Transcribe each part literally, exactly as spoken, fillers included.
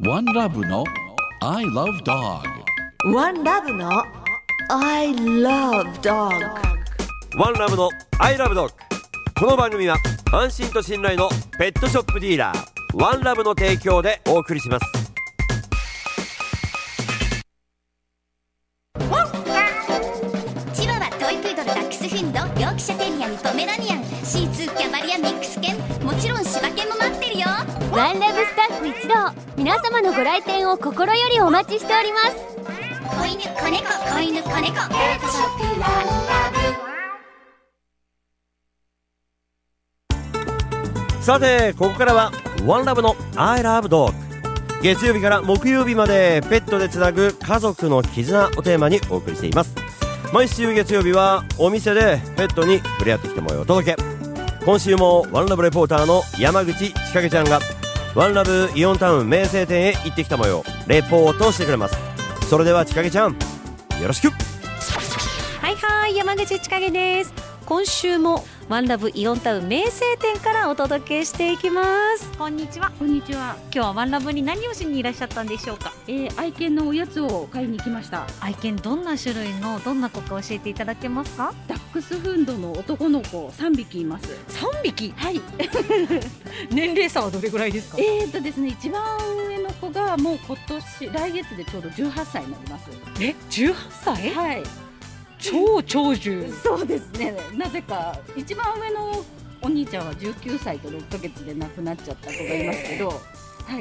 ワンラブの I love dog。 ワンラブの I love dog。 ワンラブの I love dog。 この番組は安心と信頼のペットショップディーラーワンラブの提供でお送りします。 チワワ、トイプードル、ダックスフンド、ヨークシャテリアン、ポメラニアン、シーツー、キャバリア、ミックス犬、もちろん柴犬も待ってるよ。 ワンラブスタッフ一同、皆様のご来店を心よりお待ちしております。 子犬、子猫、子犬、子猫、ペットショップワンラブ。 さてここからはワンラブの I love dog。 月曜日から木曜日までペットでつなぐ家族の絆をテーマにお送りしています。毎週月曜日はお店でペットに触れ合ってきた模様をお届け。今週もワンラブレポーターの山口千景ちゃんがワンラブイオンタウン名声店へ行ってきた模様レポートしてくれます。それでは千景ちゃんよろしく。 はいはい、山口千景です。今週もワンラブイオンタウン名声店からお届けしていきます。こんにちは。 こんにちは。 今日はワンラブに何をしにいらっしゃったんでしょうか。 えー、愛犬のおやつを買いに来ました。 愛犬どんな種類のどんな子か教えていただけますか。 ダックスフンドの男の子さんびきいます。 さんびき。 はい。 年齢差はどれぐらいですか。 えーとですね、一番上の子がもう今年来月でちょうどじゅうはっさいになります。 え、じゅうはっさい。 はい。 超長寿。 そうですね。なぜか一番上のお兄ちゃんはじゅうきゅうさいとろっかげつで亡くなっちゃった子がいますけど、はい、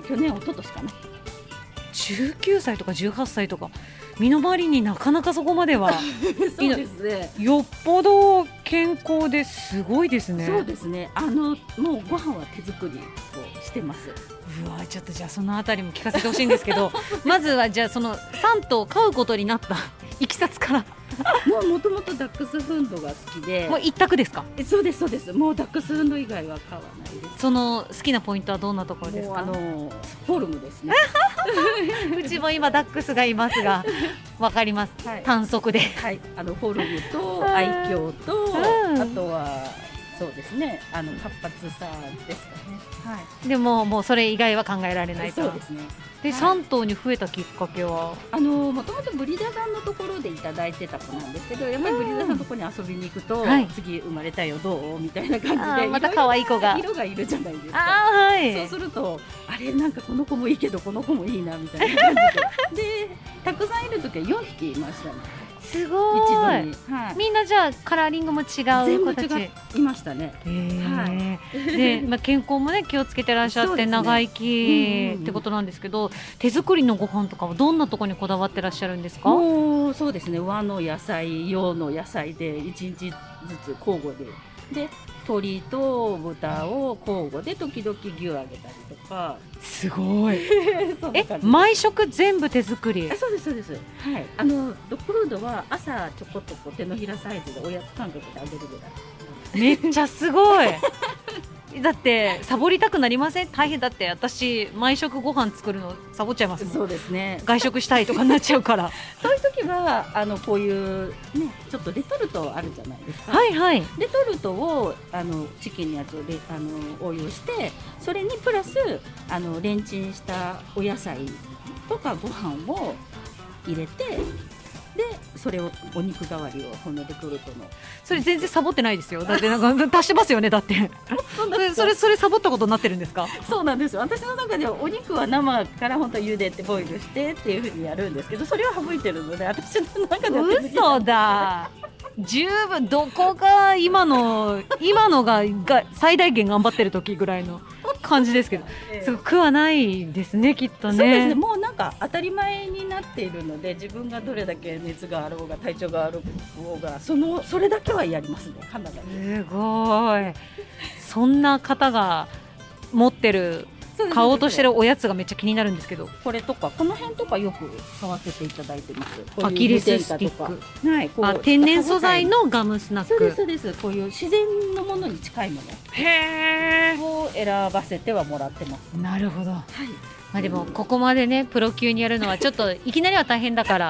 去年一昨年かな。 じゅうきゅうさいとかじゅうはっさいとか身の回りになかなかそこまではそうですね。 よっぽど健康ですごいですね。 そうですね。あのもうご飯は手作りをしてます。 うわ、ちょっとじゃあそのあたりも聞かせてほしいんですけどまずはじゃあそのさん頭飼うことになったいきさつからもうもともとダックスフンドが好きで。 もう一択ですか。 え、そうですそうです。もうダックスフンド以外は飼わないです。 その好きなポイントはどんなところですか。 もうあのフォルムですねうちも今ダックスがいますがわかります、はい、短足で、 はい、あのフォルムと愛嬌と、うん、あとはそうですね、あの活発さですかね、はい、 でももうそれ以外は考えられないと。 そうですね。 で、はい、さん頭に増えたきっかけはあのもともとブリーダーさんのところでいただいてた子なんですけど、やっぱりブリーダーさんのところに遊びに行くと、はい、次生まれたよどうみたいな感じでまた可愛い子が色がいるじゃないですか。 あ、はい、 そうするとあれなんかこの子もいいけどこの子もいいなみたいな感じででたくさんいるときはよんひきいましたね。 すごい。 一度に、はい、 みんなじゃあカラーリングも違う子たち全部違いましたね。 はい、で、まあ、健康もね気をつけてらっしゃって、ね、長生きってことなんですけど、手作りのご飯とかはどんなところにこだわってらっしゃるんですか。 もうそうですね、和の野菜洋の野菜でいちにちずつ交互でで鶏と豚を交互で時々牛揚げたりとか。 すごいえ、毎食全部手作り。 あ、そうですそうです、はい、あのドッグフードは朝ちょこっとこう手のひらサイズでおやつ感覚であげるぐらい。 めっちゃすごいだってサボりたくなりません。大変だって私毎食ご飯作るのサボっちゃいますもん。 そうですね、 外食したいとかになっちゃうからそういう時はあのこういうねちょっとレトルトあるじゃないですか。 はいはい。 レトルトをあのチキンのやつをレあの応用してそれにプラスあのレンチンしたお野菜とかご飯を入れてでそれをお肉代わりをこのレトルトのそれ全然サボってないですよ。だってなんか足してますよね。だってそれそれそれサボったことになってるんですか。 そうなんですよ。私の中ではお肉は生から本当は茹でてボイルしてっていう風にやるんですけど、それは省いてるので私の中では嘘だ十分どこが今の今のがが最大限頑張ってる時ぐらいの感じですけど、すごくはないですねきっとね。 そうですね、もうなんか当たり前になっているので自分がどれだけ熱があろうが体調があろうがそのそれだけはやりますね。必ず。 すごい。そんな方が持ってる買おうとしてるおやつがめっちゃ気になるんですけど、 これとかこの辺とかよく買わせていただいてます。こういうアキレススティック、 はい、こうあ天然素材のガムスナック。 そうですそうです。こういう自然のものに近いものへーを選ばせてはもらってます。 なるほど、はい。 まあ、でもここまでねプロ級にやるのはちょっといきなりは大変だからち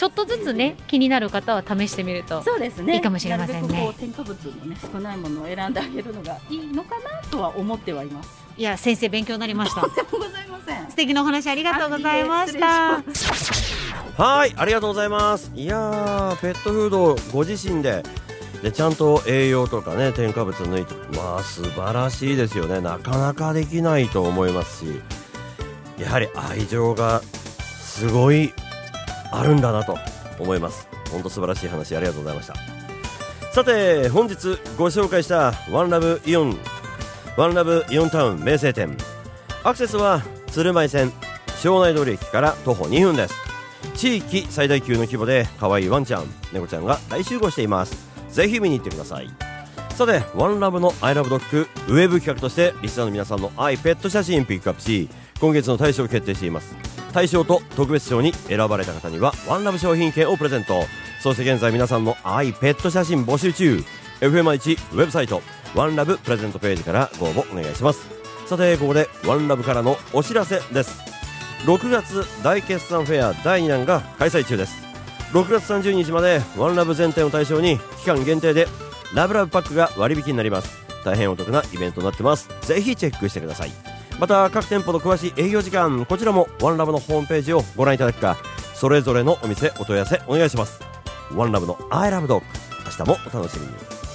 ちょっとずつね気になる方は試してみるとそうですね、 いいかもしれませんね。 なるべくこう添加物の、ね、少ないものを選んであげるのがいいのかなとは思ってはいます。 いや先生勉強になりました。 とんでもございません。 素敵なお話ありがとうございました。 はい、ありがとうございます。いやー、ペットフードをご自身ででちゃんと栄養とかね添加物抜いて、まあ素晴らしいですよね。なかなかできないと思いますし、やはり愛情がすごいあるんだなと思います。本当素晴らしい話ありがとうございました。さて本日ご紹介したワンラブイオンワンラブイオンタウン名声店、アクセスは鶴舞線庄内通り駅から徒歩にふんです。地域最大級の規模で可愛いワンちゃん猫ちゃんが大集合しています。ぜひ見に行ってください。さてワンラブのアイラブドッグウェブ企画としてリスナーの皆さんの愛ペット写真ピックアップし、今月の大賞を決定しています。大賞と特別賞に選ばれた方にはワンラブ商品券をプレゼント。そして現在皆さんの愛ペット写真募集中。 エフエムワン ウェブサイトワンラブプレゼントページからご応募お願いします。さてここでワンラブからのお知らせです。ろくがつ大決算フェアだいに弾が開催中です。ろくがつさんじゅうにちまでワンラブ全店を対象に期間限定でラブラブパックが割引になります。大変お得なイベントになってます。ぜひチェックしてください。また各店舗の詳しい営業時間、こちらもワンラブのホームページをご覧いただくか、それぞれのお店お問い合わせお願いします。ワンラブのアイラブドッグ、明日もお楽しみに。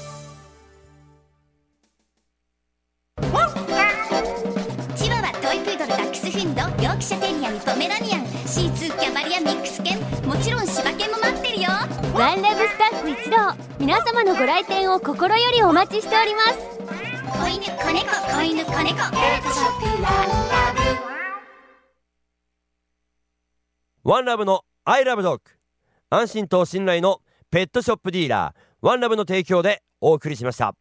チワワ、トイプードル、ダックスフンド、ヨークシャテリアにポメラニアン、シーツー、キャバリア、ミックス犬、もちろん柴犬も待ってるよ。 ワンラブスタッフ一同、皆様のご来店を心よりお待ちしております。 子犬、子猫、子犬、子猫、ペットショップワンラブ。 ワンラブのアイラブドッグ、安心と信頼のペットショップディーラーワンラブの提供でお送りしました。